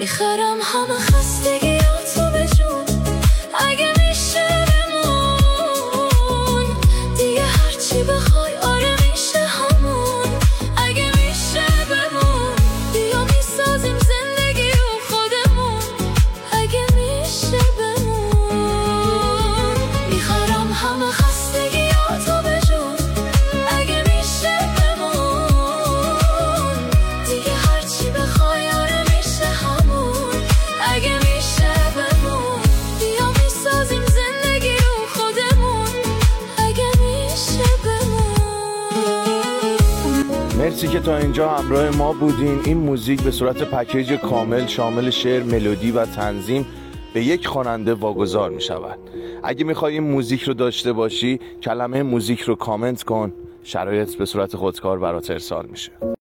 میخرم همه خستگیاتو به جون، اگه میشه بمون دیگه، هرچی بخوای آره میشه همون، اگه میشه بمون بیا میسازیم زندگی رو خودمون، اگه میشه بمون میخرم همه خستگیاتو به جون، اگه میشه بمون دیگه، هرچی بخوای آره میشه همون، اگه میشه بمون بیا میسازیم زندگی رو خودمون، اگه میشه بمون. مرسی که تا اینجا همراه ما بودین. این موزیک به صورت پکیج کامل شامل شعر، ملودی و تنظیم به یک خواننده واگذار می شود. اگه میخوای این موزیک رو داشته باشی کلمه موزیک رو کامنت کن، شرایط به صورت خودکار برات ارسال میشه.